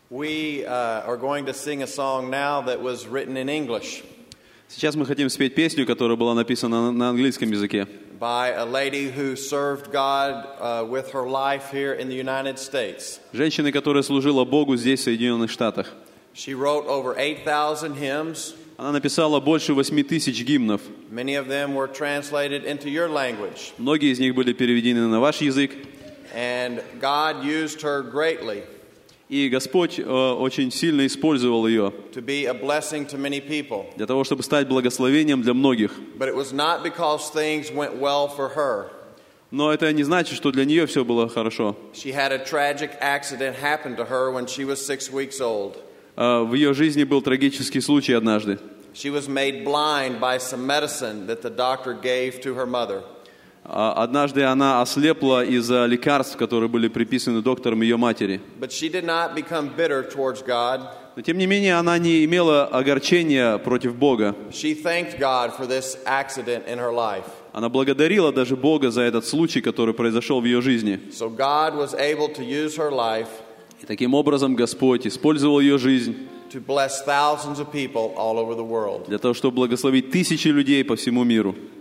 We are going to sing a song now that was written in English Сейчас мы хотим спеть песню, которая была написана на английском языке. by a lady who served God with her life here in the United States. Женщина, которая служила Богу здесь, в Соединенных Штатах. She wrote over 8,000 hymns. Она написала больше 8000 гимнов. Many of them were translated into your language. Многие из них были переведены на ваш язык. And God used her greatly И Господь очень сильно использовал ее to be a blessing to many people. для того, чтобы стать благословением для многих. But it was not because things went well for her. Но это не значит, что для нее все было хорошо. She had a tragic accident happen to her when she was 6 weeks old. В ее жизни был трагический случай однажды. She was made blind by some medicine that the doctor gave to her mother. Однажды она ослепла из-за лекарств, которые были приписаны доктором ее матери. But she did not become bitter towards God. Но тем не менее она не имела огорчения против Бога. She thanked God for this accident in her life. Она благодарила даже Бога за этот случай, который произошел в ее жизни. So God was able to use her life И таким образом Господь использовал ее жизнь to bless thousands of people all over the world. для того, чтобы благословить тысячи людей по всему миру.